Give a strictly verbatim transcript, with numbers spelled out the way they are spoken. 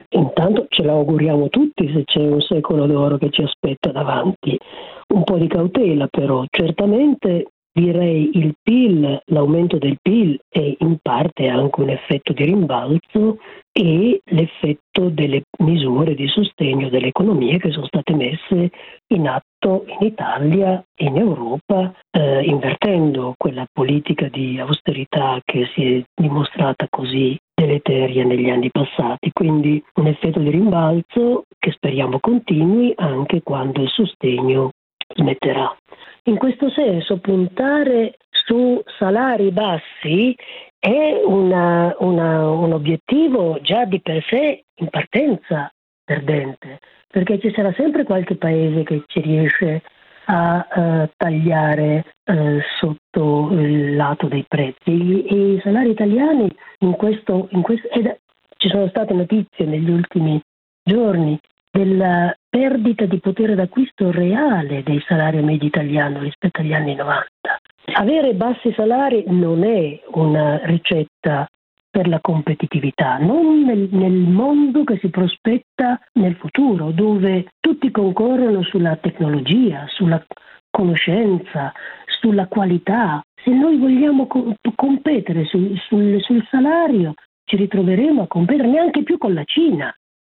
Intanto ce l'auguriamo tutti se c'è un secolo d'oro che ci aspetta davanti. Un po' di cautela però, certamente direi il P I L, l'aumento del P I L è in parte anche un effetto di rimbalzo e l'effetto delle misure di sostegno delle economie che sono state messe in atto in Italia e in Europa, eh, invertendo quella politica di austerità che si è dimostrata così deleteria negli anni passati. Quindi un effetto di rimbalzo che speriamo continui anche quando il sostegno smetterà. In questo senso puntare su salari bassi è una, una, un obiettivo già di per sé in partenza perdente, perché ci sarà sempre qualche paese che ci riesce a uh, tagliare uh, sotto il lato dei prezzi e i salari italiani in questo, in questo ed, ci sono state notizie negli ultimi giorni della perdita di potere d'acquisto reale dei salari medi italiani rispetto agli anni novanta. Avere bassi salari non è una ricetta per la competitività, non nel, nel mondo che si prospetta nel futuro, dove tutti concorrono sulla tecnologia, sulla conoscenza, sulla qualità. Se noi vogliamo co- competere sul, sul, sul salario, ci ritroveremo a competere neanche più con la Cina,